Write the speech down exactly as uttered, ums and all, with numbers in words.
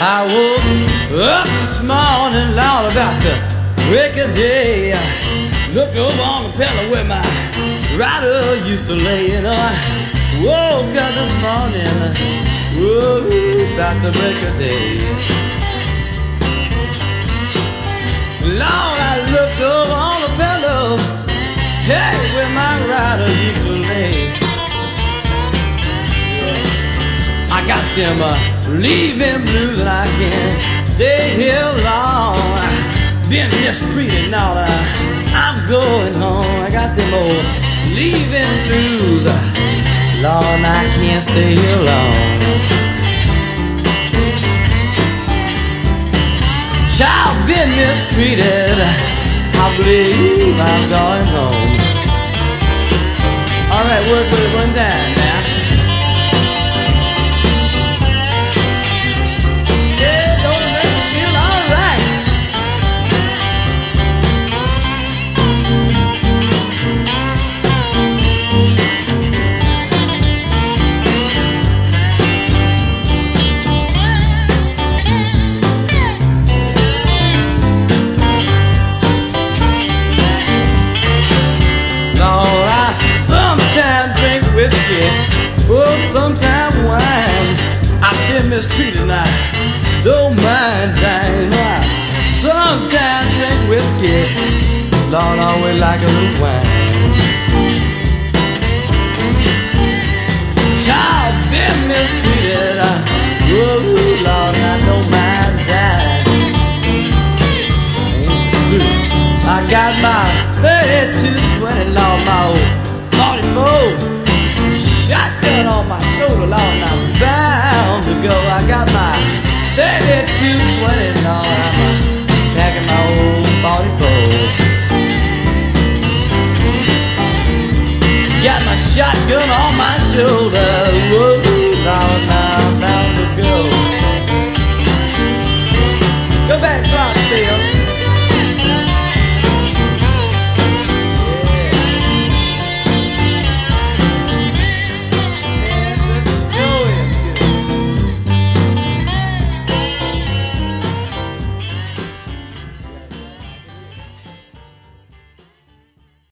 I woke up this morning, Lord, about the break of day. I looked over on the pillow where my rider used to lay. You know, I woke up this morning, whoa, about the break of day. Lord, I looked over on the pillow, hey, where my rider used to lay. I got them uh, leaving blues and I can't stay here long. I've been mistreated now that I'm going home. I got them old leaving blues, Lord, and I can't stay here long. Child been mistreated, I believe I'm going home. All right, work with it one time now. Whiskey, oh, sometimes wine. I've been mistreated and I don't mind dying. I sometimes drink whiskey, Lord, always like a little wine.